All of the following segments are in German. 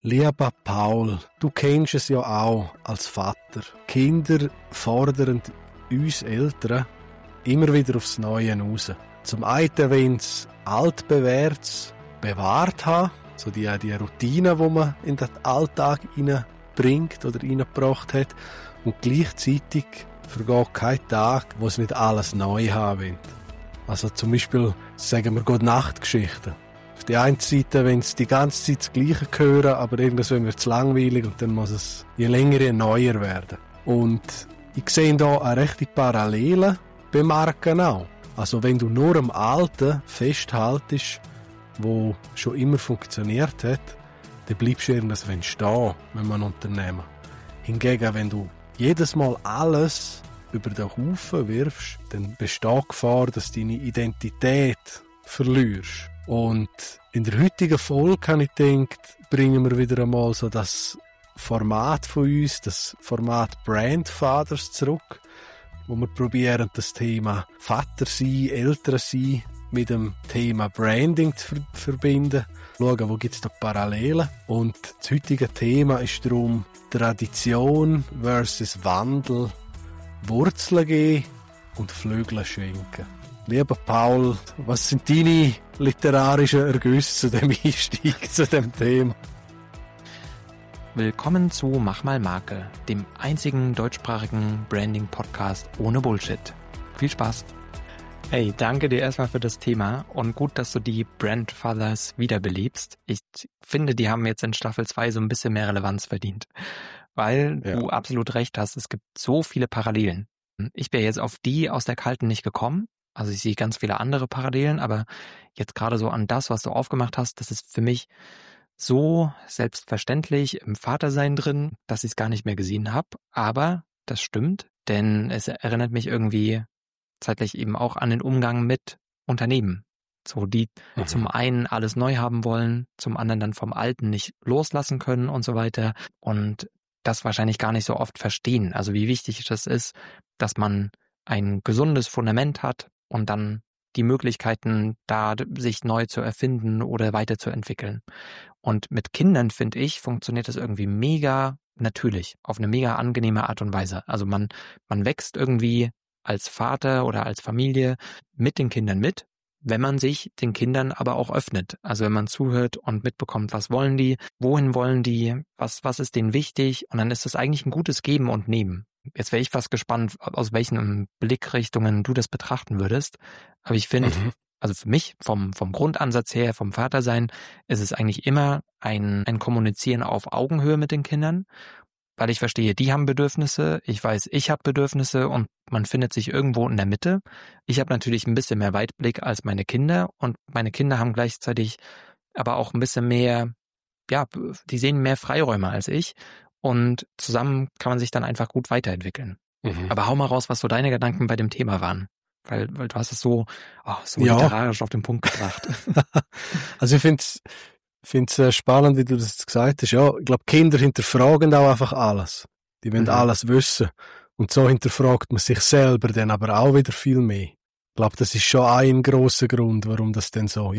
Lieber Paul, du kennst es ja auch als Vater. Kinder fordern uns Eltern immer wieder aufs Neue raus. Zum einen, wenn sie altbewährtes bewahrt haben, so die Routine, die man in den Alltag hineinbringt oder hineingebracht hat, und gleichzeitig vergeht kein Tag, wo sie nicht alles neu haben wollen. Also zum Beispiel, sagen wir, Gute-Nacht-Geschichten. Auf der einen Seite, wenn sie die ganze Zeit das Gleiche hören, aber irgendwann wird es langweilig und dann muss es je länger, je neuer werden. Und ich sehe da eine rechte Parallele bemerken auch. Also wenn du nur am Alten festhaltest, wo schon immer funktioniert hat, dann bleibst du irgendwann stehen, wenn man unternehmen. Hingegen, wenn du jedes Mal alles über den Haufen wirfst, dann besteht die Gefahr, dass du deine Identität verlierst. Und in der heutigen Folge, habe ich gedacht, bringen wir wieder einmal so das Format von uns, das Format Brandfathers zurück, wo wir probieren, das Thema Vater sein, Eltern sein mit dem Thema Branding zu verbinden. Schauen, wo gibt es da Parallelen. Und das heutige Thema ist darum Tradition versus Wandel, Wurzeln geben und Flügel schwenken. Lieber Paul, was sind deine literarischen Ergüsse zu dem Einstieg, zu dem Thema? Willkommen zu Mach mal Marke, dem einzigen deutschsprachigen Branding-Podcast ohne Bullshit. Viel Spaß! Hey, danke dir erstmal für das Thema und gut, dass du die Brandfathers wiederbelebst. Ich finde, die haben jetzt in Staffel 2 so ein bisschen mehr Relevanz verdient, weil du absolut recht hast, es gibt so viele Parallelen. Ich wäre jetzt auf die aus der Kalten nicht gekommen, also ich sehe ganz viele andere Parallelen, aber jetzt gerade so an das, was du aufgemacht hast, das ist für mich so selbstverständlich im Vatersein drin, dass ich es gar nicht mehr gesehen habe. Aber das stimmt, denn es erinnert mich irgendwie zeitlich eben auch an den Umgang mit Unternehmen. So, die zum einen alles neu haben wollen, zum anderen dann vom Alten nicht loslassen können und so weiter. Und das wahrscheinlich gar nicht so oft verstehen. Also wie wichtig das ist, dass man ein gesundes Fundament hat und dann die Möglichkeiten, da sich neu zu erfinden oder weiterzuentwickeln. Und mit Kindern, finde ich, funktioniert das irgendwie mega natürlich, auf eine mega angenehme Art und Weise. Also man wächst irgendwie als Vater oder als Familie mit den Kindern mit, wenn man sich den Kindern aber auch öffnet. Also wenn man zuhört und mitbekommt, was wollen die, wohin wollen die, was ist denen wichtig, und dann ist das eigentlich ein gutes Geben und Nehmen. Jetzt wäre ich fast gespannt, aus welchen Blickrichtungen du das betrachten würdest. Aber ich finde, also für mich, vom Grundansatz her, vom Vatersein, ist es eigentlich immer ein Kommunizieren auf Augenhöhe mit den Kindern, weil ich verstehe, die haben Bedürfnisse, ich weiß, ich habe Bedürfnisse und man findet sich irgendwo in der Mitte. Ich habe natürlich ein bisschen mehr Weitblick als meine Kinder und meine Kinder haben gleichzeitig aber auch ein bisschen mehr, ja, die sehen mehr Freiräume als ich. Und zusammen kann man sich dann einfach gut weiterentwickeln. Aber hau mal raus, was so deine Gedanken bei dem Thema waren. Weil du hast es so literarisch auf den Punkt gebracht. Also ich finde es spannend, wie du das gesagt hast. Ja, ich glaube, Kinder hinterfragen auch einfach alles. Die wollen alles wissen. Und so hinterfragt man sich selber dann aber auch wieder viel mehr. Ich glaube, das ist schon ein grosser Grund, warum das dann so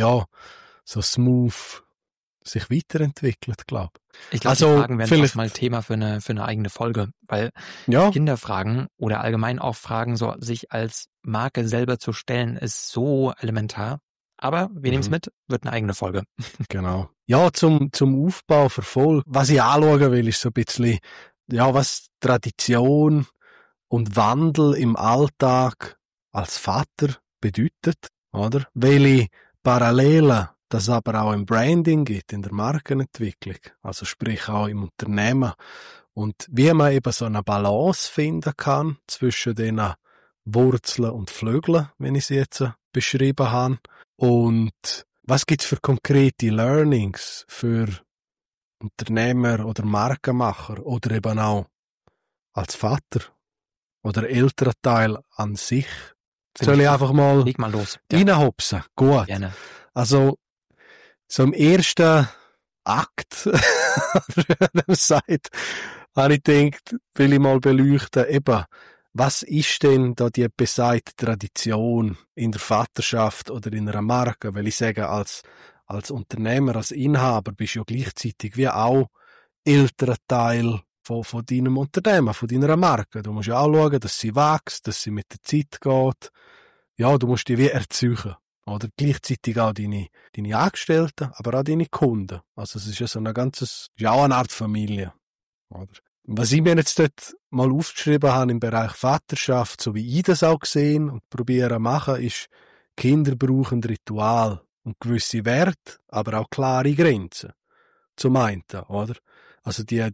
smooth sich weiterentwickelt, glaube ich. Ich glaube, die Fragen werden vielleicht mal Thema für eine eigene Folge, weil Kinderfragen oder allgemein auch Fragen, so sich als Marke selber zu stellen, ist so elementar. Aber wir nehmen es mit, wird eine eigene Folge. Genau. Ja, zum Aufbau verfolgen. Was ich anschauen will, ist so ein bisschen, was Tradition und Wandel im Alltag als Vater bedeutet, oder? Welche Parallelen das aber auch im Branding gibt, in der Markenentwicklung, also sprich auch im Unternehmen. Und wie man eben so eine Balance finden kann zwischen den Wurzeln und Flügeln, wenn ich sie jetzt beschrieben habe. Und was gibt es für konkrete Learnings für Unternehmer oder Markenmacher oder eben auch als Vater oder Elternteil an sich? Soll ich einfach mal los. Reinhopsen? Gut. Gerne. Also, so im ersten Akt, oder wie sagt, habe ich gedacht, will ich mal beleuchten, eben, was ist denn da die besagte Tradition in der Vaterschaft oder in einer Marke? Weil ich sage, als als Unternehmer, als Inhaber bist du ja gleichzeitig wie auch älterer Teil von deinem Unternehmen, von deiner Marke. Du musst ja auch schauen, dass sie wächst, dass sie mit der Zeit geht. Ja, du musst die wie erzeugen. Oder gleichzeitig auch deine Angestellten, aber auch deine Kunden. Also es ist ja so ist ja auch eine Art Familie. Oder? Was ich mir jetzt dort mal aufgeschrieben habe im Bereich Vaterschaft, so wie ich das auch gesehen und probiere zu machen, ist, Kinder brauchen Ritual und gewisse Werte, aber auch klare Grenzen. Zum einen, oder? Also die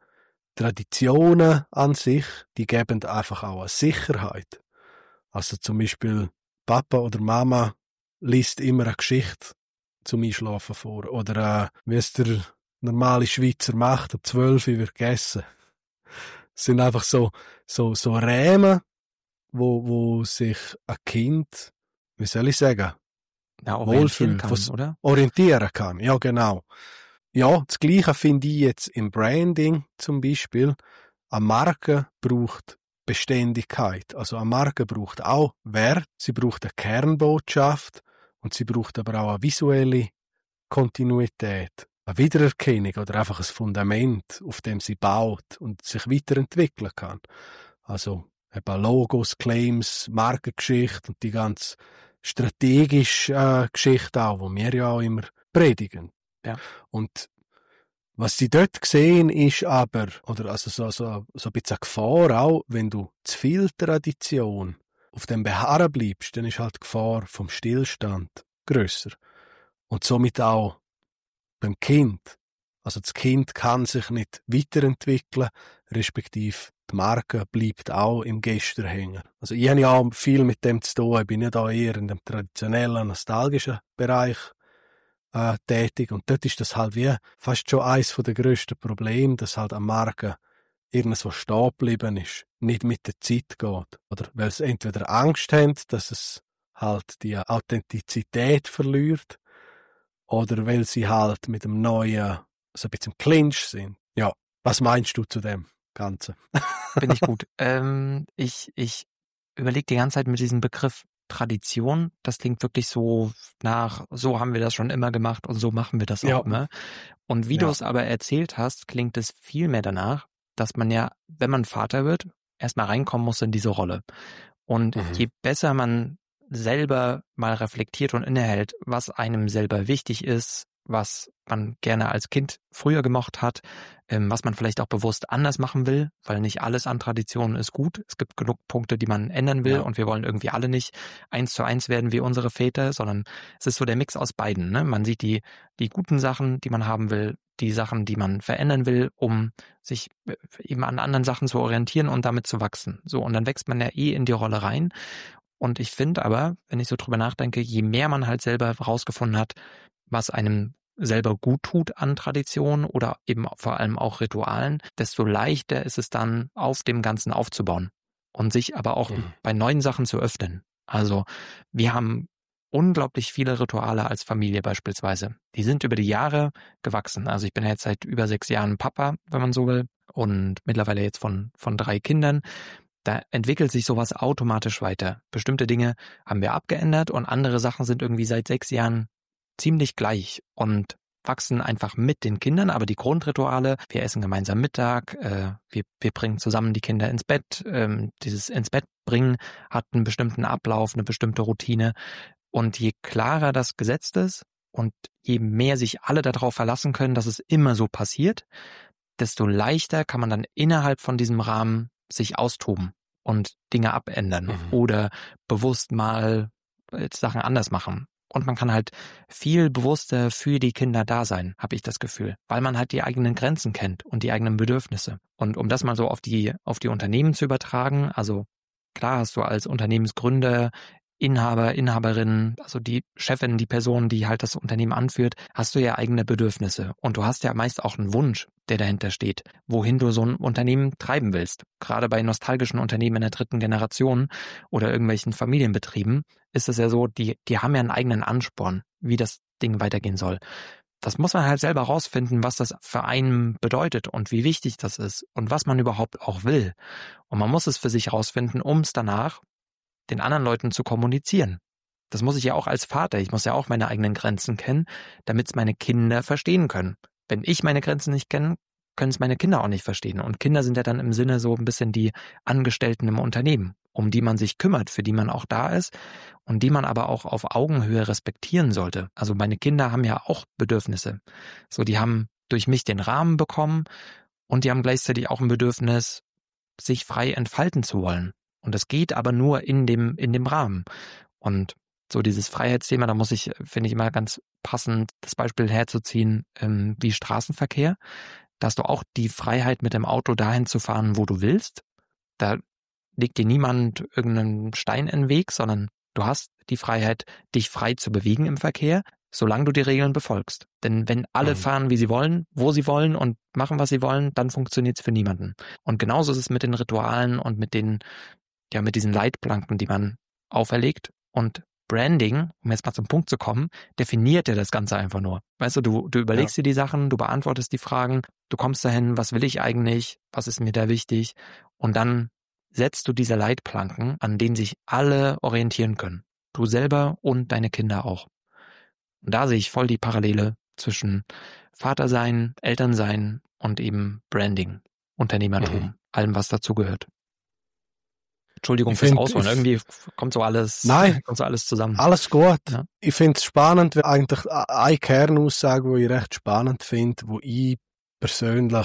Traditionen an sich, die geben einfach auch eine Sicherheit. Also zum Beispiel Papa oder Mama liest immer eine Geschichte zum Einschlafen vor. Oder wie es der normale Schweizer macht, ab 12 Uhr wird gegessen. Es sind einfach so Rähmen, wo sich ein Kind, wie soll ich sagen, wohlfühlt, kann, oder? Orientieren kann. Ja, genau. Ja, das Gleiche finde ich jetzt im Branding zum Beispiel. Eine Marke braucht Beständigkeit. Also eine Marke braucht auch Wert, sie braucht eine Kernbotschaft und sie braucht aber auch eine visuelle Kontinuität, eine Wiedererkennung oder einfach ein Fundament, auf dem sie baut und sich weiterentwickeln kann. Also eben Logos, Claims, Markengeschichte und die ganz strategische Geschichte auch, wo wir ja auch immer predigen. Ja. Und was sie dort sehen, ist aber, oder also so ein bisschen eine Gefahr auch, wenn du zu viel Tradition auf dem Beharren bleibst, dann ist halt die Gefahr vom Stillstand grösser. Und somit auch beim Kind. Also das Kind kann sich nicht weiterentwickeln, respektive die Marke bleibt auch im Gestern hängen. Also ich habe ja auch viel mit dem zu tun, ich bin ja da eher in dem traditionellen, nostalgischen Bereich tätig. Und dort ist das halt wie fast schon eines der grössten Probleme, dass halt eine Marke irgendwo stehen geblieben ist, nicht mit der Zeit geht. Oder weil sie entweder Angst haben, dass es halt die Authentizität verliert, oder weil sie halt mit dem Neuen so ein bisschen im Clinch sind. Ja, was meinst du zu dem Ganzen? Bin ich gut. Ich überlege die ganze Zeit mit diesem Begriff Tradition. Das klingt wirklich so nach, so haben wir das schon immer gemacht und so machen wir das auch immer. Und wie du es aber erzählt hast, klingt es viel mehr danach, dass man ja, wenn man Vater wird, erstmal reinkommen muss in diese Rolle. Und je besser man selber mal reflektiert und innehält, was einem selber wichtig ist, was man gerne als Kind früher gemocht hat, was man vielleicht auch bewusst anders machen will, weil nicht alles an Traditionen ist gut. Es gibt genug Punkte, die man ändern will und wir wollen irgendwie alle nicht 1:1 werden wie unsere Väter, sondern es ist so der Mix aus beiden. Ne? Man sieht die guten Sachen, die man haben will, die Sachen, die man verändern will, um sich eben an anderen Sachen zu orientieren und damit zu wachsen. So, und dann wächst man ja in die Rolle rein. Und ich finde aber, wenn ich so drüber nachdenke, je mehr man halt selber rausgefunden hat, was einem selber gut tut an Traditionen oder eben vor allem auch Ritualen, desto leichter ist es dann, auf dem Ganzen aufzubauen und sich aber auch bei neuen Sachen zu öffnen. Also wir haben unglaublich viele Rituale als Familie beispielsweise. Die sind über die Jahre gewachsen. Also ich bin ja jetzt seit über 6 Jahren Papa, wenn man so will, und mittlerweile jetzt von 3 Kindern. Da entwickelt sich sowas automatisch weiter. Bestimmte Dinge haben wir abgeändert und andere Sachen sind irgendwie seit 6 Jahren ziemlich gleich und wachsen einfach mit den Kindern, aber die Grundrituale, wir essen gemeinsam Mittag, wir bringen zusammen die Kinder ins Bett, dieses ins Bett bringen hat einen bestimmten Ablauf, eine bestimmte Routine, und je klarer das gesetzt ist und je mehr sich alle darauf verlassen können, dass es immer so passiert, desto leichter kann man dann innerhalb von diesem Rahmen sich austoben und Dinge abändern oder bewusst mal Sachen anders machen. Und man kann halt viel bewusster für die Kinder da sein, habe ich das Gefühl, weil man halt die eigenen Grenzen kennt und die eigenen Bedürfnisse. Und um das mal so auf die Unternehmen zu übertragen, also klar hast du als Unternehmensgründer, Inhaber, Inhaberin, also die Chefin, die Person, die halt das Unternehmen anführt, hast du ja eigene Bedürfnisse. Und du hast ja meist auch einen Wunsch, der dahinter steht, wohin du so ein Unternehmen treiben willst. Gerade bei nostalgischen Unternehmen in der 3. Generation oder irgendwelchen Familienbetrieben ist es ja so, die haben ja einen eigenen Ansporn, wie das Ding weitergehen soll. Das muss man halt selber rausfinden, was das für einen bedeutet und wie wichtig das ist und was man überhaupt auch will. Und man muss es für sich rausfinden, um es danach den anderen Leuten zu kommunizieren. Das muss ich ja auch als Vater. Ich muss ja auch meine eigenen Grenzen kennen, damit es meine Kinder verstehen können. Wenn ich meine Grenzen nicht kenne, können es meine Kinder auch nicht verstehen. Und Kinder sind ja dann im Sinne so ein bisschen die Angestellten im Unternehmen, um die man sich kümmert, für die man auch da ist und die man aber auch auf Augenhöhe respektieren sollte. Also meine Kinder haben ja auch Bedürfnisse. So, die haben durch mich den Rahmen bekommen und die haben gleichzeitig auch ein Bedürfnis, sich frei entfalten zu wollen. Und das geht aber nur in dem Rahmen. Und so dieses Freiheitsthema, da finde ich immer ganz passend, das Beispiel herzuziehen, wie Straßenverkehr. Da hast du auch die Freiheit, mit dem Auto dahin zu fahren, wo du willst. Da legt dir niemand irgendeinen Stein in den Weg, sondern du hast die Freiheit, dich frei zu bewegen im Verkehr, solange du die Regeln befolgst. Denn wenn alle fahren, wie sie wollen, wo sie wollen und machen, was sie wollen, dann funktioniert es für niemanden. Und genauso ist es mit den Ritualen und mit diesen Leitplanken, die man auferlegt. Und Branding, um jetzt mal zum Punkt zu kommen, definiert ja das Ganze einfach nur. Weißt du, du überlegst dir die Sachen, du beantwortest die Fragen, du kommst dahin, was will ich eigentlich, was ist mir da wichtig, und dann setzt du diese Leitplanken, an denen sich alle orientieren können. Du selber und deine Kinder auch. Und da sehe ich voll die Parallele zwischen Vater sein, Eltern sein und eben Branding, Unternehmertum, allem, was dazugehört. Entschuldigung fürs Ausholen. Irgendwie kommt so alles zusammen. Alles gut. Ja. Ich finde es spannend, weil eigentlich eine Kernaussage, die ich recht spannend finde, wo ich persönlich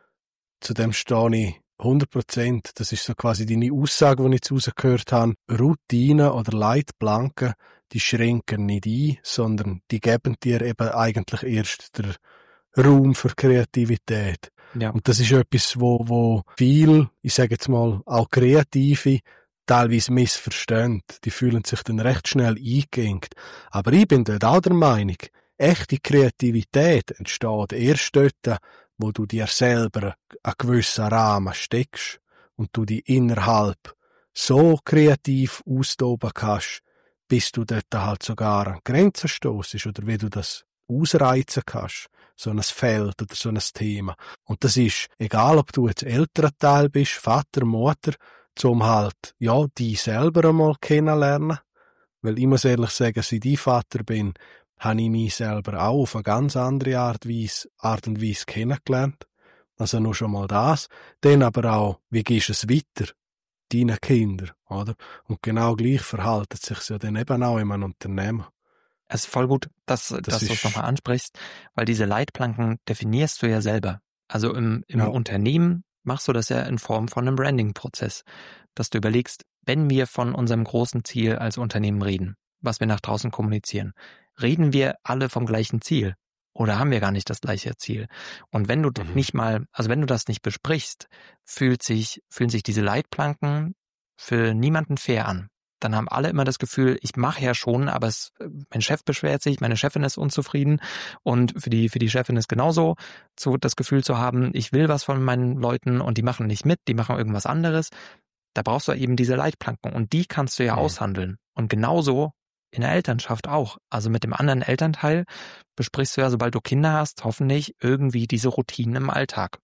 zu dem stehe ich 100%. Das ist so quasi deine Aussage, die ich jetzt rausgehört habe. Routinen oder Leitplanken, die schränken nicht ein, sondern die geben dir eben eigentlich erst den Raum für Kreativität. Ja. Und das ist etwas, wo viel, ich sage jetzt mal, auch Kreative teilweise missverstehen. Die fühlen sich dann recht schnell eingeengt. Aber ich bin dort auch der Meinung, echte Kreativität entsteht erst dort, wo du dir selber einen gewissen Rahmen steckst und du dich innerhalb so kreativ austoben kannst, bis du dort halt sogar an Grenzen stossest oder wie du das ausreizen kannst. So ein Feld oder so ein Thema. Und das ist, egal ob du jetzt älterer Teil bist, Vater, Mutter, zum halt, die selber einmal kennenlernen. Weil ich muss ehrlich sagen, seit ich Vater bin, habe ich mich selber auch auf eine ganz andere Art und Weise kennengelernt. Also nur schon mal das. Dann aber auch, wie gehst du es weiter? Deinen Kindern, oder? Und genau gleich verhalten sich ja dann eben auch in einem Unternehmen. Es ist voll gut, dass du es nochmal ansprichst, weil diese Leitplanken definierst du ja selber. Also im Unternehmen machst du das ja in Form von einem Branding-Prozess, dass du überlegst, wenn wir von unserem großen Ziel als Unternehmen reden, was wir nach draußen kommunizieren, reden wir alle vom gleichen Ziel oder haben wir gar nicht das gleiche Ziel? Und wenn du wenn du das nicht besprichst, fühlen sich diese Leitplanken für niemanden fair an. Dann haben alle immer das Gefühl, ich mache ja schon, aber mein Chef beschwert sich, meine Chefin ist unzufrieden und für die Chefin ist genauso so das Gefühl zu haben, ich will was von meinen Leuten und die machen nicht mit, die machen irgendwas anderes. Da brauchst du eben diese Leitplanken und die kannst du ja aushandeln. Und genauso in der Elternschaft auch. Also mit dem anderen Elternteil besprichst du ja, sobald du Kinder hast, hoffentlich irgendwie diese Routinen im Alltag.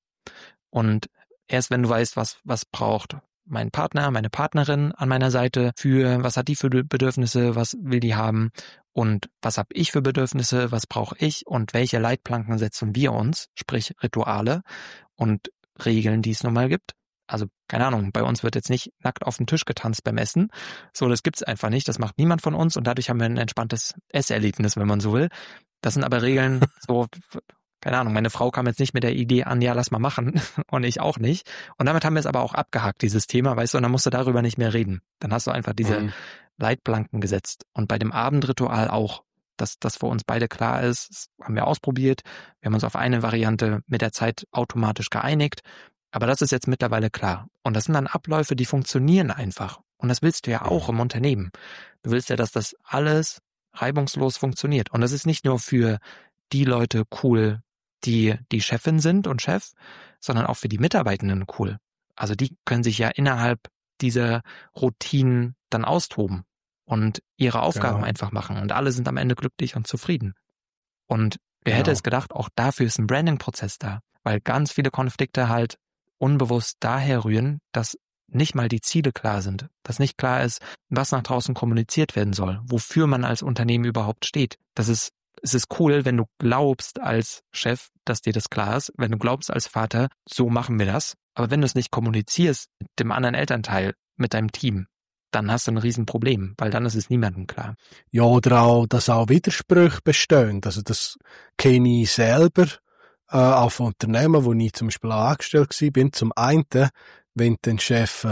Und erst wenn du weißt, was braucht mein Partner, meine Partnerin an meiner Seite was hat die für Bedürfnisse, was will die haben und was habe ich für Bedürfnisse, was brauche ich und welche Leitplanken setzen wir uns, sprich Rituale und Regeln, die es nun mal gibt. Also, keine Ahnung, bei uns wird jetzt nicht nackt auf den Tisch getanzt beim Essen. So, das gibt's einfach nicht, das macht niemand von uns und dadurch haben wir ein entspanntes Esserlebnis, wenn man so will. Das sind aber Regeln, so, keine Ahnung, meine Frau kam jetzt nicht mit der Idee an, ja, lass mal machen und ich auch nicht. Und damit haben wir es aber auch abgehakt, dieses Thema, weißt du, und dann musst du darüber nicht mehr reden. Dann hast du einfach diese Leitplanken gesetzt. Und bei dem Abendritual auch, dass das für uns beide klar ist, das haben wir ausprobiert. Wir haben uns auf eine Variante mit der Zeit automatisch geeinigt. Aber das ist jetzt mittlerweile klar. Und das sind dann Abläufe, die funktionieren einfach. Und das willst du ja auch im Unternehmen. Du willst ja, dass das alles reibungslos funktioniert. Und das ist nicht nur für die Leute cool, die Chefin sind und Chef, sondern auch für die Mitarbeitenden cool. Also die können sich ja innerhalb dieser Routinen dann austoben und ihre Aufgaben einfach machen. Und alle sind am Ende glücklich und zufrieden. Und wer hätte es gedacht, auch dafür ist ein Branding-Prozess da. Weil ganz viele Konflikte halt unbewusst daher rühren, dass nicht mal die Ziele klar sind, dass nicht klar ist, was nach draußen kommuniziert werden soll, wofür man als Unternehmen überhaupt steht. Es ist cool, wenn du glaubst als Chef, dass dir das klar ist, wenn du glaubst als Vater, so machen wir das. Aber wenn du es nicht kommunizierst mit dem anderen Elternteil, mit deinem Team, dann hast du ein Riesenproblem, weil dann ist es niemandem klar. Ja, oder auch, dass auch Widersprüche bestehen. Also das kenne ich selber auf Unternehmen, wo ich zum Beispiel auch angestellt war. Zum einen, wenn den Chef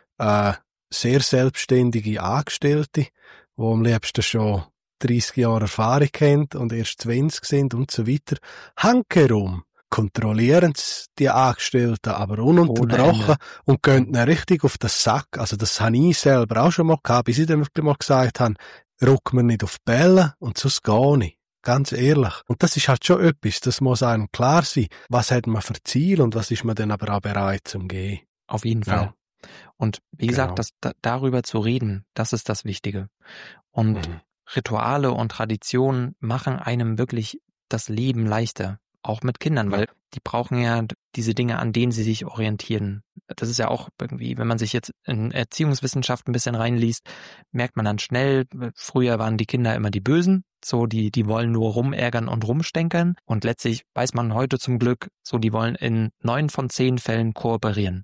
sehr selbstständige Angestellte, die am liebsten schon 30 Jahre Erfahrung haben und erst 20 sind und so weiter, hankerum kontrollieren die Angestellten aber ununterbrochen und gehen dann richtig auf den Sack. Also das habe ich selber auch schon mal gehabt, bis ich dann wirklich mal gesagt habe, ruck mir nicht auf die Bälle und sonst gar nicht. Ganz ehrlich. Und das ist halt schon etwas, das muss einem klar sein. Was hat man für Ziel und was ist man dann aber auch bereit zum gehen? Auf jeden Fall. Und wie gesagt, darüber zu reden, das ist das Wichtige. Und Rituale und Traditionen machen einem wirklich das Leben leichter. Auch mit Kindern, weil die brauchen ja diese Dinge, an denen sie sich orientieren. Das ist ja auch irgendwie, wenn man sich jetzt in Erziehungswissenschaft ein bisschen reinliest, merkt man dann schnell, früher waren die Kinder immer die Bösen, so die wollen nur rumärgern und rumstänkern. Und letztlich weiß man heute zum Glück, so die wollen in 9 von 10 Fällen kooperieren.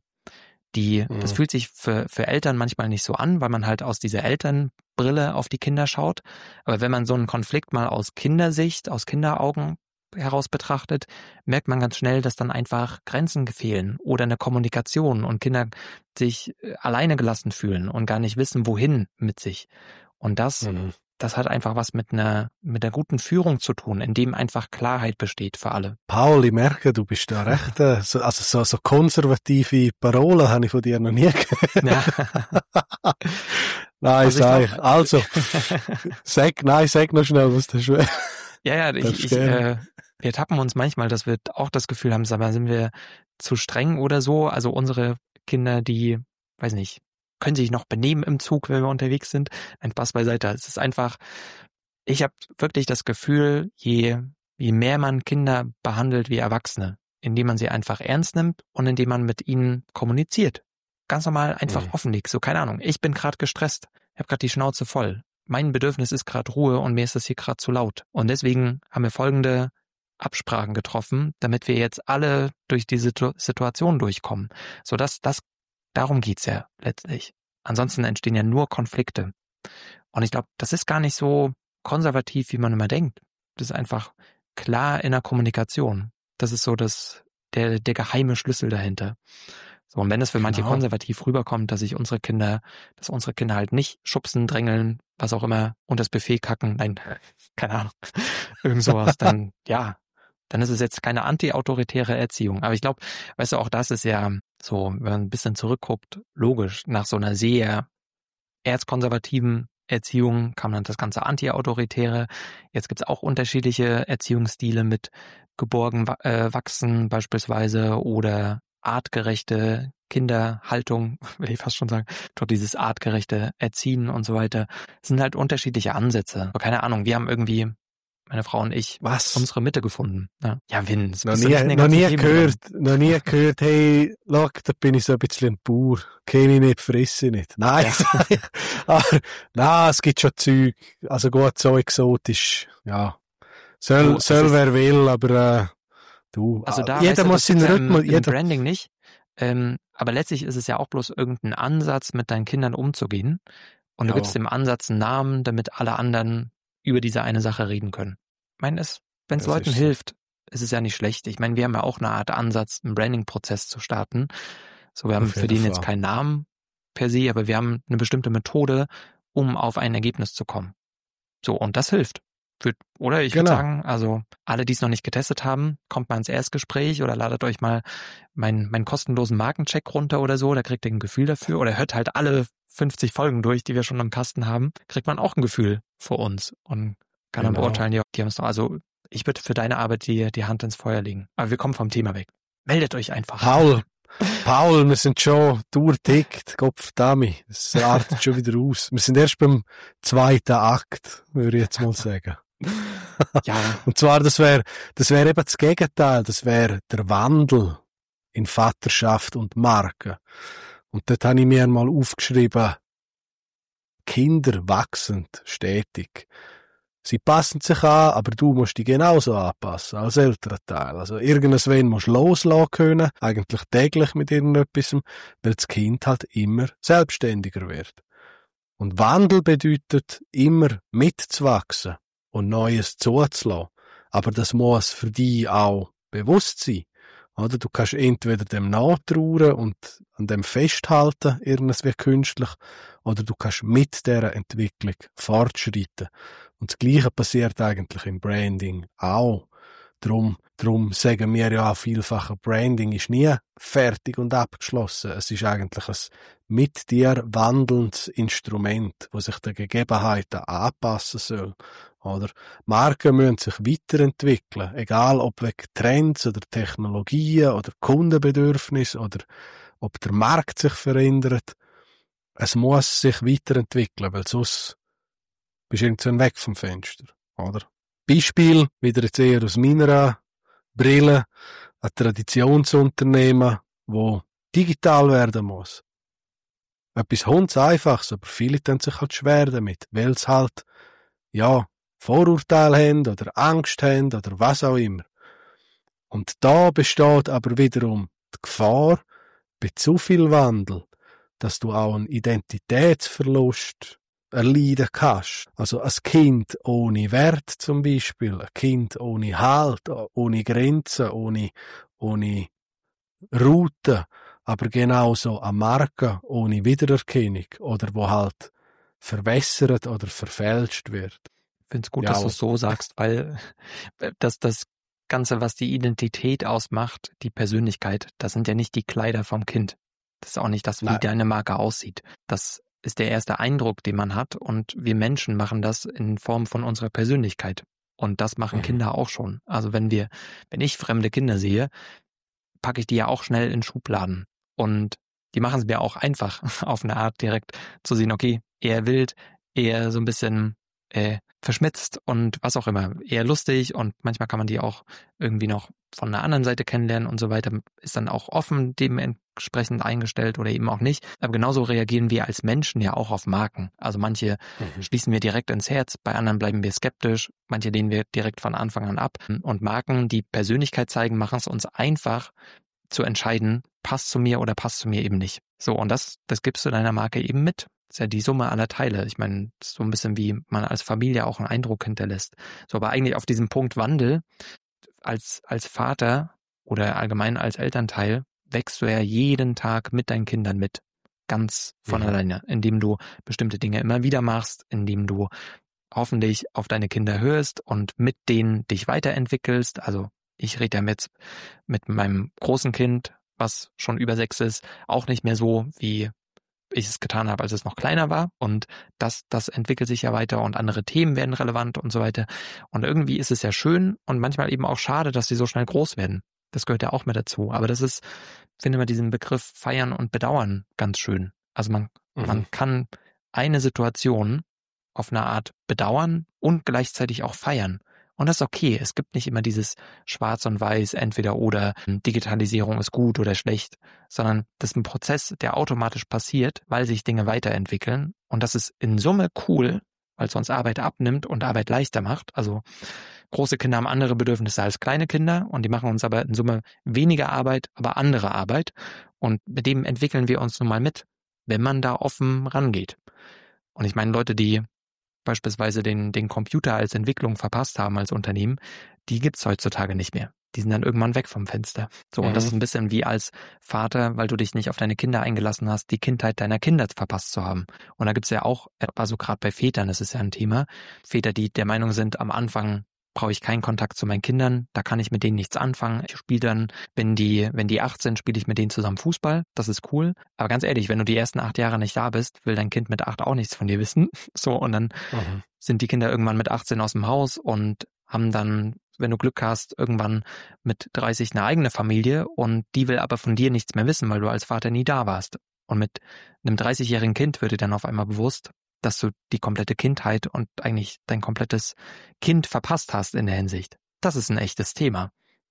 Das fühlt sich für Eltern manchmal nicht so an, weil man halt aus dieser Elternbrille auf die Kinder schaut. Aber wenn man so einen Konflikt mal aus Kindersicht, aus Kinderaugen heraus betrachtet, merkt man ganz schnell, dass dann einfach Grenzen fehlen oder eine Kommunikation und Kinder sich alleine gelassen fühlen und gar nicht wissen, wohin mit sich. Und das hat einfach was mit einer guten Führung zu tun, in dem einfach Klarheit besteht für alle. Paul, ich merke, du bist da recht, so konservative Parolen habe ich von dir noch nie gehört. Ja. Nein, sag ich. Also, sag noch schnell, was das ist. Ja, wir tappen uns manchmal, dass wir auch das Gefühl haben, sind wir zu streng oder so. Also unsere Kinder, die, weiß nicht, können sich noch benehmen im Zug, wenn wir unterwegs sind. Ein Spaß beiseite. Es ist einfach, ich habe wirklich das Gefühl, je mehr man Kinder behandelt wie Erwachsene, indem man sie einfach ernst nimmt und indem man mit ihnen kommuniziert. Ganz normal einfach offenlegt. So, keine Ahnung, ich bin gerade gestresst. Ich habe gerade die Schnauze voll. Mein Bedürfnis ist gerade Ruhe und mir ist das hier gerade zu laut. Und deswegen haben wir folgende Absprachen getroffen, damit wir jetzt alle durch diese Situation durchkommen. So darum geht's ja letztlich. Ansonsten entstehen ja nur Konflikte. Und ich glaube, das ist gar nicht so konservativ, wie man immer denkt. Das ist einfach klar in der Kommunikation. Das ist so der geheime Schlüssel dahinter. So, und wenn es für manche konservativ rüberkommt, dass unsere Kinder halt nicht schubsen, drängeln, was auch immer, und das Buffet kacken, nein, keine Ahnung, irgend sowas, dann ist es jetzt keine anti-autoritäre Erziehung. Aber ich glaube, weißt du, auch das ist ja so, wenn man ein bisschen zurückguckt, logisch, nach so einer sehr erzkonservativen Erziehung kam dann das ganze anti-autoritäre. Jetzt gibt's auch unterschiedliche Erziehungsstile mit geborgen wachsen beispielsweise oder artgerechte Kinderhaltung, will ich fast schon sagen, doch dieses artgerechte Erziehen und so weiter, sind halt unterschiedliche Ansätze. Aber keine Ahnung, wir haben irgendwie, meine Frau und ich, unsere Mitte gefunden. Ja, Vin, noch nie gehört, hey, schau, da bin ich so ein bisschen ein Bauer, kenne ich nicht, frisse ich nicht. Nein, nein, es gibt schon Zeug, also gut, so exotisch, ja. Soll wer will, aber also da, jeder muss seinen Rhythmus, im Branding nicht, aber letztlich ist es ja auch bloß irgendein Ansatz, mit deinen Kindern umzugehen und du gibst dem Ansatz einen Namen, damit alle anderen über diese eine Sache reden können. Ich meine, wenn es Leuten hilft, ist es ja nicht schlecht. Ich meine, wir haben ja auch eine Art Ansatz, einen Branding-Prozess zu starten. So, wir haben für den jetzt keinen Namen per se, aber wir haben eine bestimmte Methode, um auf ein Ergebnis zu kommen. So, und das hilft. Oder ich würde sagen, also alle, die es noch nicht getestet haben, kommt mal ins Erstgespräch oder ladet euch mal meinen kostenlosen Markencheck runter oder so, da kriegt ihr ein Gefühl dafür. Oder hört halt alle 50 Folgen durch, die wir schon am Kasten haben, kriegt man auch ein Gefühl für uns und kann dann beurteilen, ja, die haben es noch. Also ich würde für deine Arbeit die Hand ins Feuer legen. Aber wir kommen vom Thema weg. Meldet euch einfach. Paul, wir sind schon durchtickt, Kopf Dami. Das artet schon wieder aus. Wir sind erst beim 2. Akt, würde ich jetzt mal sagen. Ja. Und zwar, das wäre eben das Gegenteil. Das wäre der Wandel in Vaterschaft und Marke. Und dort habe ich mir einmal aufgeschrieben, Kinder wachsen stetig. Sie passen sich an, aber du musst dich genauso anpassen, als älterer Teil. Also irgendwann musst du loslassen können, eigentlich täglich mit irgendetwas, weil das Kind halt immer selbstständiger wird. Und Wandel bedeutet, immer mitzuwachsen und Neues zuzulassen. Aber das muss für dich auch bewusst sein. Oder? Du kannst entweder dem nachtrauern und an dem festhalten, irgendwie künstlich, oder du kannst mit dieser Entwicklung fortschreiten. Und das Gleiche passiert eigentlich im Branding auch. Drum sagen wir ja auch vielfach, Branding ist nie fertig und abgeschlossen. Es ist eigentlich ein mit dir wandelndes Instrument, das sich den Gegebenheiten anpassen soll. Oder Marken müssen sich weiterentwickeln, egal ob wegen Trends oder Technologien oder Kundenbedürfnis oder ob der Markt sich verändert. Es muss sich weiterentwickeln, weil sonst bist du irgendwann weg vom Fenster, oder? Beispiel, wieder jetzt eher aus meiner Brille, ein Traditionsunternehmen, wo digital werden muss. Etwas Hundseinfaches, aber viele tun sich halt schwer damit, weil es halt, ja, Vorurteile haben oder Angst haben oder was auch immer. Und da besteht aber wiederum die Gefahr, bei zu viel Wandel, dass du auch einen Identitätsverlust erleiden kannst. Also ein Kind ohne Wert zum Beispiel, ein Kind ohne Halt, ohne Grenzen, ohne Route, aber genauso eine Marke ohne Wiedererkennung oder wo halt verwässert oder verfälscht wird. Ich finde es gut, dass du es so sagst, weil das Ganze, was die Identität ausmacht, die Persönlichkeit, das sind ja nicht die Kleider vom Kind. Das ist auch nicht das, wie deine Marke aussieht. Das ist der erste Eindruck, den man hat, und wir Menschen machen das in Form von unserer Persönlichkeit. Und das machen Kinder auch schon. Also wenn ich fremde Kinder sehe, packe ich die ja auch schnell in Schubladen. Und die machen es mir auch einfach, auf eine Art direkt zu sehen, okay, eher wild, eher so ein bisschen verschmitzt und was auch immer, eher lustig, und manchmal kann man die auch irgendwie noch von einer anderen Seite kennenlernen und so weiter, ist dann auch offen dementsprechend eingestellt oder eben auch nicht. Aber genauso reagieren wir als Menschen ja auch auf Marken. Also manche schließen wir direkt ins Herz, bei anderen bleiben wir skeptisch, manche lehnen wir direkt von Anfang an ab. Und Marken, die Persönlichkeit zeigen, machen es uns einfach zu entscheiden, passt zu mir oder passt zu mir eben nicht. So, und das gibst du deiner Marke eben mit. Das ist ja die Summe aller Teile. Ich meine, das ist so ein bisschen wie man als Familie auch einen Eindruck hinterlässt. So, aber eigentlich auf diesem Punkt Wandel, als Vater oder allgemein als Elternteil, wächst du ja jeden Tag mit deinen Kindern mit. Ganz von alleine. Indem du bestimmte Dinge immer wieder machst, indem du hoffentlich auf deine Kinder hörst und mit denen dich weiterentwickelst. Also ich rede ja mit meinem großen Kind, was schon über 6 ist, auch nicht mehr so, wie ich es getan habe, als es noch kleiner war, und das entwickelt sich ja weiter und andere Themen werden relevant und so weiter, und irgendwie ist es ja schön und manchmal eben auch schade, dass sie so schnell groß werden. Das gehört ja auch mit dazu, aber das ist, ich finde mal diesen Begriff feiern und bedauern ganz schön. Also man kann eine Situation auf eine Art bedauern und gleichzeitig auch feiern. Und das ist okay. Es gibt nicht immer dieses Schwarz und Weiß, entweder oder, Digitalisierung ist gut oder schlecht, sondern das ist ein Prozess, der automatisch passiert, weil sich Dinge weiterentwickeln. Und das ist in Summe cool, weil es uns Arbeit abnimmt und Arbeit leichter macht. Also große Kinder haben andere Bedürfnisse als kleine Kinder und die machen uns aber in Summe weniger Arbeit, aber andere Arbeit. Und mit dem entwickeln wir uns nun mal mit, wenn man da offen rangeht. Und ich meine, Leute, die beispielsweise den Computer als Entwicklung verpasst haben als Unternehmen, die gibt's heutzutage nicht mehr. Die sind dann irgendwann weg vom Fenster. So, und das ist ein bisschen wie als Vater, weil du dich nicht auf deine Kinder eingelassen hast, die Kindheit deiner Kinder verpasst zu haben. Und da gibt's ja auch, also gerade bei Vätern, das ist ja ein Thema, Väter, die der Meinung sind, am Anfang brauche ich keinen Kontakt zu meinen Kindern, da kann ich mit denen nichts anfangen. Ich spiele dann, wenn die 8 sind, spiele ich mit denen zusammen Fußball, das ist cool. Aber ganz ehrlich, wenn du die ersten 8 Jahre nicht da bist, will dein Kind mit 8 auch nichts von dir wissen. So, und dann sind die Kinder irgendwann mit 18 aus dem Haus und haben dann, wenn du Glück hast, irgendwann mit 30 eine eigene Familie, und die will aber von dir nichts mehr wissen, weil du als Vater nie da warst. Und mit einem 30-jährigen Kind wird dir dann auf einmal bewusst, dass du die komplette Kindheit und eigentlich dein komplettes Kind verpasst hast in der Hinsicht. Das ist ein echtes Thema.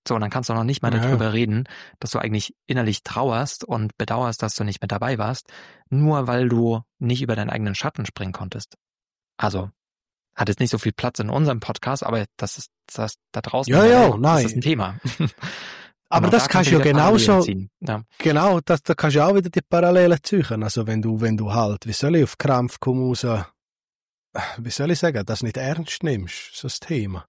So, und dann kannst du noch nicht mal darüber reden, dass du eigentlich innerlich trauerst und bedauerst, dass du nicht mit dabei warst, nur weil du nicht über deinen eigenen Schatten springen konntest. Also, hat jetzt nicht so viel Platz in unserem Podcast, aber das ist das da draußen. Nein. Das ist ein Thema. Aber das kannst du ja genauso, ja. Genau, da kannst du auch wieder die Parallelen ziehen. Also wenn du halt, wie soll ich auf Krampf kommen raus, wie soll ich sagen, das nicht ernst nimmst, so das Thema.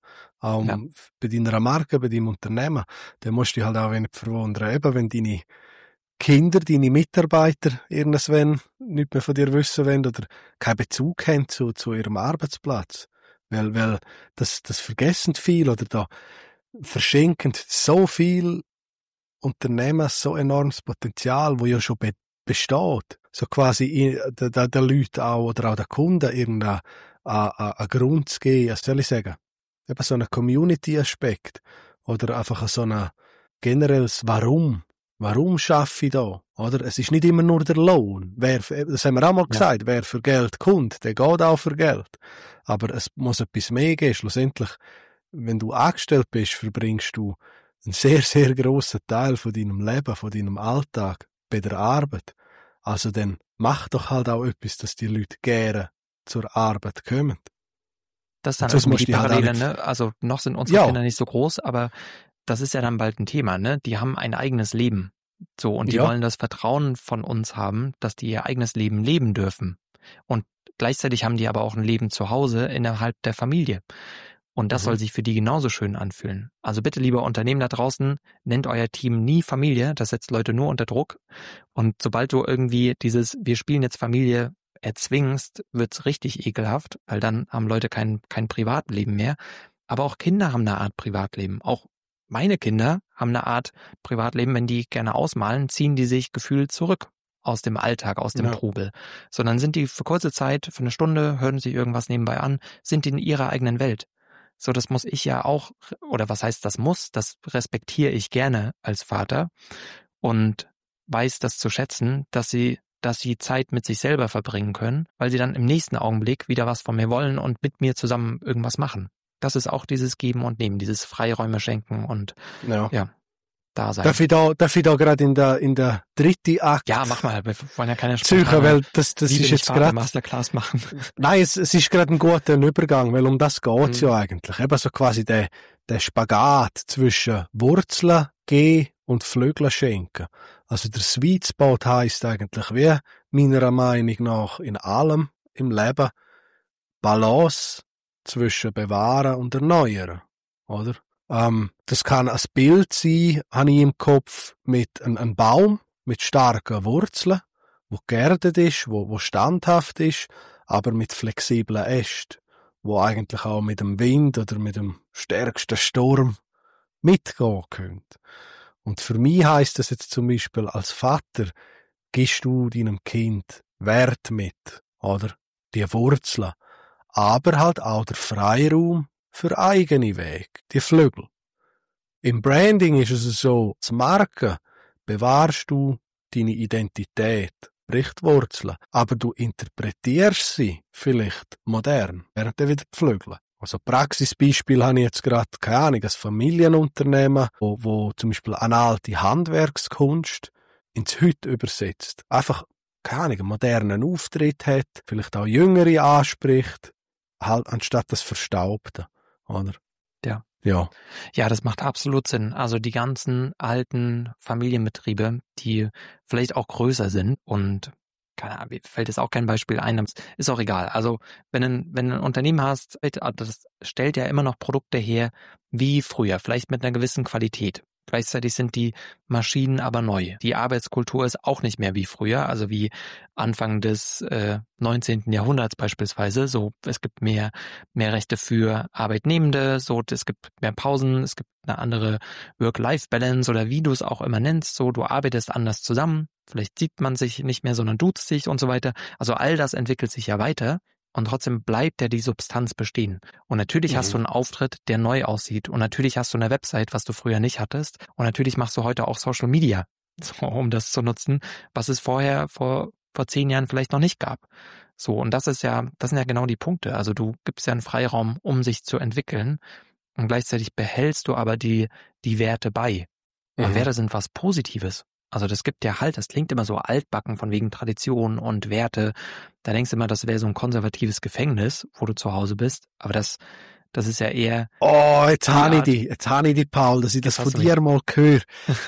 Bei deiner Marke, bei deinem Unternehmen, dann musst du dich halt auch nicht verwundern. Eben, wenn deine Kinder, deine Mitarbeiter irgendwann nichts mehr von dir wissen wollen oder keinen Bezug haben zu ihrem Arbeitsplatz. Weil das vergessen viele oder da verschenken so viel Unternehmen so enormes Potenzial, wo ja schon besteht. So quasi den Leuten auch oder auch den Kunden irgendeinen Grund zu geben, was soll ich sagen? Eben so einen Community-Aspekt oder einfach so ein generelles Warum. Warum schaffe ich da? Oder? Es ist nicht immer nur der Lohn. Das haben wir auch mal gesagt. Wer für Geld kommt, der geht auch für Geld. Aber es muss etwas mehr geben. Schlussendlich, wenn du angestellt bist, verbringst du einen sehr, sehr grossen Teil von deinem Leben, von deinem Alltag bei der Arbeit. Also dann mach doch halt auch etwas, dass die Leute gerne zur Arbeit kommen. Das ist dann irgendwie die Parallele, ne? Also noch sind unsere Kinder nicht so groß, aber das ist ja dann bald ein Thema, ne? Die haben ein eigenes Leben. So, und die wollen das Vertrauen von uns haben, dass die ihr eigenes Leben leben dürfen. Und gleichzeitig haben die aber auch ein Leben zu Hause innerhalb der Familie. Und das soll sich für die genauso schön anfühlen. Also bitte, liebe Unternehmen da draußen, nennt euer Team nie Familie. Das setzt Leute nur unter Druck. Und sobald du irgendwie dieses, wir spielen jetzt Familie, erzwingst, wird's richtig ekelhaft, weil dann haben Leute kein Privatleben mehr. Aber auch Kinder haben eine Art Privatleben. Auch meine Kinder haben eine Art Privatleben. Wenn die gerne ausmalen, ziehen die sich gefühlt zurück aus dem Alltag, aus dem Trubel. Sondern sind die für kurze Zeit, für eine Stunde, hören sich irgendwas nebenbei an, sind die in ihrer eigenen Welt. So, das muss ich ja auch, oder was heißt das muss, das respektiere ich gerne als Vater und weiß das zu schätzen, dass sie Zeit mit sich selber verbringen können, weil sie dann im nächsten Augenblick wieder was von mir wollen und mit mir zusammen irgendwas machen. Das ist auch dieses Geben und Nehmen, dieses Freiräume schenken und da sein. Darf ich da gerade in der dritten Akt? Ja, mach mal, wir wollen ja keine weil das ist jetzt gerade Masterclass machen. Nein, es ist gerade ein guter Übergang, weil um das geht's ja eigentlich. Eben so quasi der Spagat zwischen Wurzeln geben und Flügel schenken. Also der Sweet Spot heisst eigentlich wie meiner Meinung nach in allem im Leben Balance zwischen bewahren und erneuern, oder? Das kann ein Bild sein, habe ich im Kopf, mit einem Baum mit starken Wurzeln, wo geerdet ist, wo standhaft ist, aber mit flexiblen Ästen, wo eigentlich auch mit dem Wind oder mit dem stärksten Sturm mitgehen können. Und für mich heisst das jetzt zum Beispiel als Vater, gibst du deinem Kind Wert mit, oder? Die Wurzeln. Aber halt auch der Freiraum für eigene Wege, die Flügel. Im Branding ist es so, als Marke bewahrst du deine Identität, sprich die Wurzeln, aber du interpretierst sie vielleicht modern, während wieder die Flügel. Also Praxisbeispiel habe ich jetzt gerade, keine Ahnung, ein Familienunternehmen, wo zum Beispiel eine alte Handwerkskunst ins Heute übersetzt. Einfach, keine Ahnung, einen modernen Auftritt hat, vielleicht auch Jüngere anspricht, halt anstatt das Verstaubte, oder? Ja. Ja, das macht absolut Sinn. Also die ganzen alten Familienbetriebe, die vielleicht auch größer sind und keine Ahnung, fällt jetzt auch kein Beispiel ein, ist auch egal. Also wenn ein Unternehmen hast, das stellt ja immer noch Produkte her wie früher, vielleicht mit einer gewissen Qualität. Gleichzeitig sind die Maschinen aber neu. Die Arbeitskultur ist auch nicht mehr wie früher, also wie Anfang des 19. Jahrhunderts beispielsweise. So, es gibt mehr Rechte für Arbeitnehmende, so, es gibt mehr Pausen, es gibt eine andere Work-Life-Balance oder wie du es auch immer nennst. So, du arbeitest anders zusammen. Vielleicht sieht man sich nicht mehr, sondern duzt sich und so weiter. Also all das entwickelt sich ja weiter. Und trotzdem bleibt ja die Substanz bestehen. Und natürlich hast du einen Auftritt, der neu aussieht. Und natürlich hast du eine Website, was du früher nicht hattest. Und natürlich machst du heute auch Social Media, so, um das zu nutzen, was es vorher vor 10 Jahren vielleicht noch nicht gab. So, und das sind ja genau die Punkte. Also du gibst ja einen Freiraum, um sich zu entwickeln. und gleichzeitig behältst du aber die Werte bei. Und Werte sind was Positives. Also das gibt ja Halt, das klingt immer so altbacken von wegen Tradition und Werte. Da denkst du immer, das wäre so ein konservatives Gefängnis, wo du zu Hause bist. Aber das ist ja eher... Oh, jetzt habe ich dich, Paul, dass ich das von dir mal höre.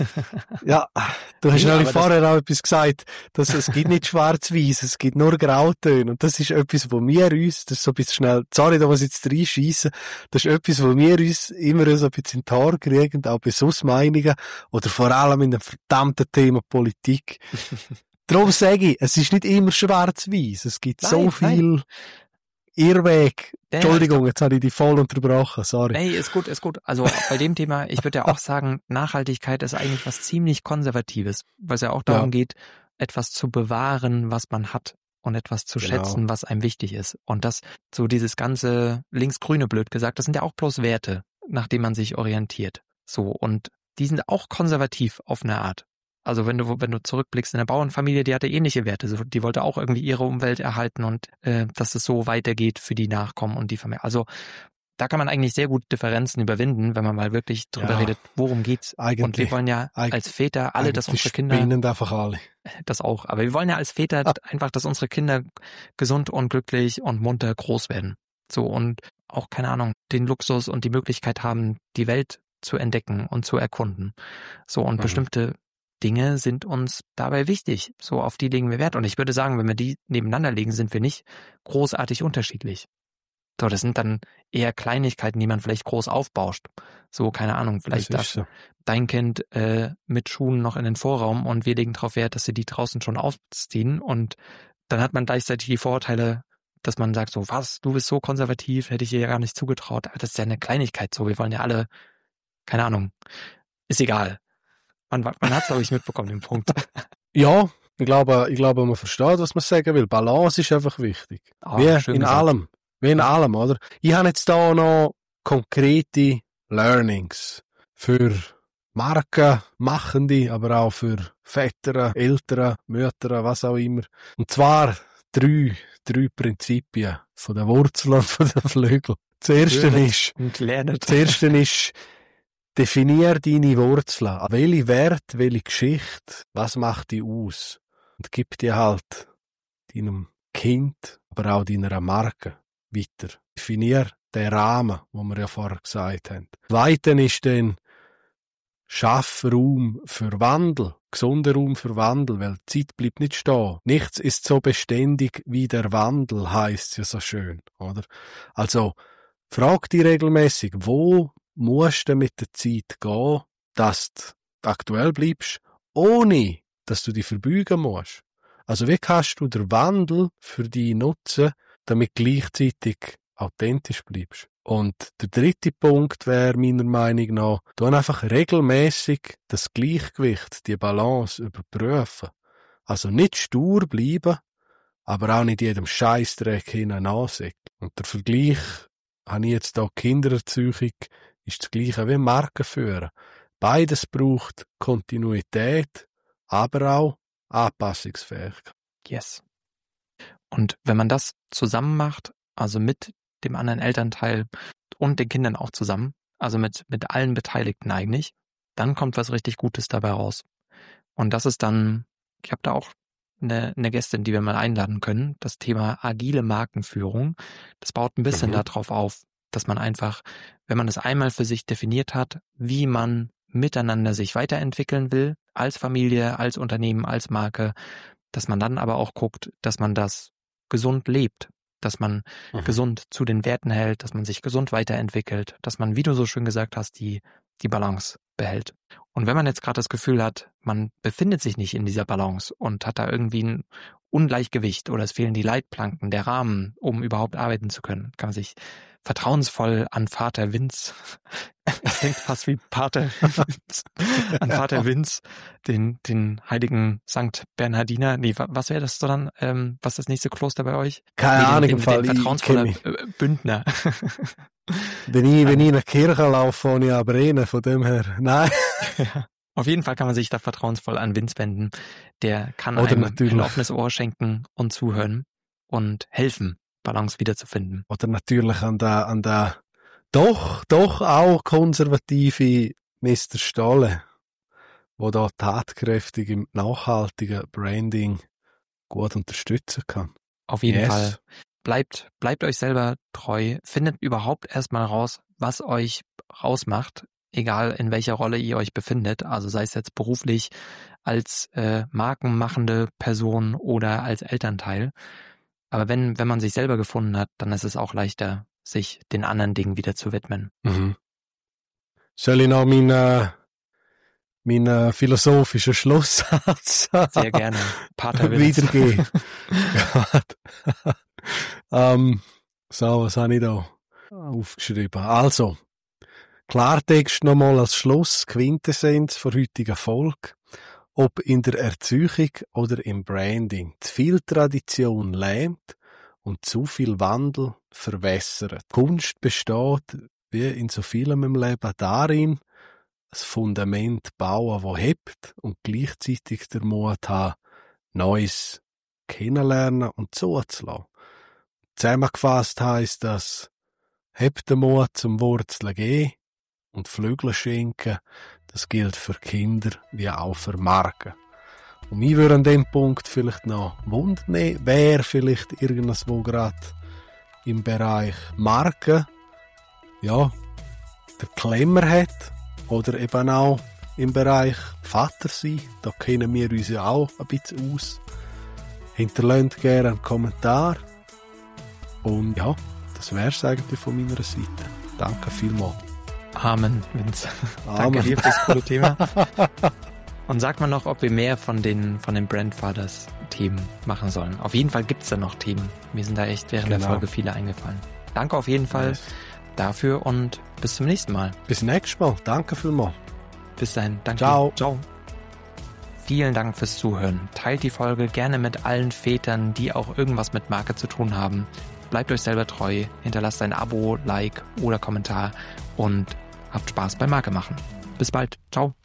Ja, du hast nämlich vorher auch etwas gesagt, dass es gibt nicht schwarz-weiß, es gibt nur Grautöne. Und das ist etwas, wo wir uns, das ist so ein bisschen schnell, sorry, da muss ich jetzt reinschiessen, das ist etwas, wo wir uns immer so ein bisschen in die Haare kriegen, auch bei Sussmeinungen oder vor allem in dem verdammten Thema Politik. Darum sage ich, es ist nicht immer schwarz-weiß, es gibt so viel Irrweg. Entschuldigung, jetzt habe ich dich voll unterbrochen, sorry. Nee, ist gut. Also bei dem Thema, ich würde ja auch sagen, Nachhaltigkeit ist eigentlich was ziemlich Konservatives, weil es ja auch darum geht, etwas zu bewahren, was man hat und etwas zu schätzen, was einem wichtig ist. Und das, so dieses ganze links-grüne, blöd gesagt, das sind ja auch bloß Werte, nach denen man sich orientiert. So, und die sind auch konservativ auf eine Art. Also wenn du zurückblickst in der Bauernfamilie, die hatte ähnliche Werte. Die wollte auch irgendwie ihre Umwelt erhalten und dass es so weitergeht für die Nachkommen und die Familie. Also da kann man eigentlich sehr gut Differenzen überwinden, wenn man mal wirklich drüber redet, worum geht's. Und wir wollen ja als Väter alle, dass unsere Kinder... einfach alle. Das auch. Aber wir wollen ja als Väter einfach, dass unsere Kinder gesund und glücklich und munter groß werden. So, und auch, keine Ahnung, den Luxus und die Möglichkeit haben, die Welt zu entdecken und zu erkunden. So, und bestimmte Dinge sind uns dabei wichtig. So, auf die legen wir Wert. Und ich würde sagen, wenn wir die nebeneinander legen, sind wir nicht großartig unterschiedlich. So, das sind dann eher Kleinigkeiten, die man vielleicht groß aufbauscht. So, keine Ahnung, vielleicht darf dein Kind mit Schuhen noch in den Vorraum und wir legen darauf Wert, dass sie die draußen schon ausziehen. Und dann hat man gleichzeitig die Vorurteile, dass man sagt so, was, du bist so konservativ, hätte ich dir ja gar nicht zugetraut. Aber das ist ja eine Kleinigkeit so. Wir wollen ja alle, keine Ahnung, ist egal. Man hat es, glaube ich, mitbekommen, den Punkt. Ja, ich glaube, man versteht, was man sagen will. Balance ist einfach wichtig. Wie in allem, oder? Ich habe jetzt da noch konkrete Learnings für Marken, Machende, aber auch für Väter, Eltern, Mütter, was auch immer. Und zwar drei Prinzipien von den Wurzeln von den Flügeln. Das erste ist, definier deine Wurzeln. Welche Werte, welche Geschichte, was macht die aus? Und gib die halt deinem Kind, aber auch deiner Marke weiter. Definier den Rahmen, den wir ja vorher gesagt haben. Zweitens ist dann, schaff Raum für Wandel, gesunder Raum für Wandel, weil die Zeit bleibt nicht stehen. Nichts ist so beständig wie der Wandel, heisst ja so schön, oder? Also, frag dich regelmäßig, wo musst du mit der Zeit gehen, dass du aktuell bleibst, ohne dass du dich verbeugen musst. Also wie kannst du den Wandel für dich nutzen, damit gleichzeitig authentisch bleibst? Und der dritte Punkt wäre meiner Meinung nach, du einfach regelmäßig das Gleichgewicht, die Balance überprüfen. Also nicht stur bleiben, aber auch nicht jedem Scheissdreck hineinansäckeln. Und der Vergleich, habe ich jetzt da Kindererziehung, ist das Gleiche wie Markenführen. Beides braucht Kontinuität, aber auch Anpassungsfähigkeit. Yes. Und wenn man das zusammen macht, also mit dem anderen Elternteil und den Kindern auch zusammen, also mit allen Beteiligten eigentlich, dann kommt was richtig Gutes dabei raus. Und das ist dann, ich habe da auch eine Gästin, die wir mal einladen können, das Thema agile Markenführung. Das baut ein bisschen darauf auf, dass man einfach, wenn man es einmal für sich definiert hat, wie man miteinander sich weiterentwickeln will, als Familie, als Unternehmen, als Marke, dass man dann aber auch guckt, dass man das gesund lebt, dass man gesund zu den Werten hält, dass man sich gesund weiterentwickelt, dass man, wie du so schön gesagt hast, die Balance behält. Und wenn man jetzt gerade das Gefühl hat, man befindet sich nicht in dieser Balance und hat da irgendwie ein Ungleichgewicht oder es fehlen die Leitplanken, der Rahmen, um überhaupt arbeiten zu können, kann man sich vertrauensvoll an Vater Vince, es klingt fast wie Pater Vince, an Vater Vince, den heiligen Sankt Bernhardiner, was wäre das dann, was ist das nächste Kloster bei euch? Keine Ahnung, im Fall, vertrauensvoller Bündner. Wenn ich in eine Kirche laufe, ohne aber rein, von dem her, nein. Ja. Auf jeden Fall kann man sich da vertrauensvoll an Vince wenden. Der kann einem ein offenes Ohr schenken und zuhören und helfen, Balance wiederzufinden. Oder natürlich an der Doch auch konservative Mr. Stalle, wo da tatkräftig im nachhaltigen Branding gut unterstützen kann. Auf jeden Fall. Bleibt euch selber treu. Findet überhaupt erstmal raus, was euch rausmacht, egal in welcher Rolle ihr euch befindet. Also sei es jetzt beruflich, als markenmachende Person oder als Elternteil. Aber wenn man sich selber gefunden hat, dann ist es auch leichter, sich den anderen Dingen wieder zu widmen. Mhm. Soll ich noch meinen philosophischen Schlusssatz sehr gerne wiedergeben? So, was habe ich da aufgeschrieben? Also, Klartext nochmal als Schluss, Quintessenz für heutigen Folge. Ob in der Erziehung oder im Branding. Zu viel Tradition lähmt und zu viel Wandel verwässert. Kunst besteht, wie in so vielem im Leben, darin, ein Fundament bauen, das hebt und gleichzeitig der Mut haben, Neues kennenlernen und zuzulassen. Zusammengefasst heisst das, hebt den Mut zum Wurzeln gehen und Flügel schenken. Das gilt für Kinder wie auch für Marken. Und mich würde an dem Punkt vielleicht noch wundern, wer vielleicht irgendwo gerade im Bereich Marken, ja, der Klemmer hat oder eben auch im Bereich Vater sein. Da kennen wir uns ja auch ein bisschen aus. Hinterlasst gerne einen Kommentar. Und ja, das wäre es eigentlich von meiner Seite. Danke vielmals. Amen, Vince. Amen. Danke dir für das coole Thema. Und sag mal noch, ob wir mehr von den Brandfathers Themen machen sollen. Auf jeden Fall gibt's da noch Themen. Mir sind da echt während der Folge viele eingefallen. Danke auf jeden Fall dafür und bis zum nächsten Mal. Bis nächstes Mal. Danke vielmals. Bis dahin. Danke. Ciao. Ciao. Vielen Dank fürs Zuhören. Teilt die Folge gerne mit allen Vätern, die auch irgendwas mit Marke zu tun haben. Bleibt euch selber treu, hinterlasst ein Abo, Like oder Kommentar und habt Spaß beim Marke machen. Bis bald. Ciao.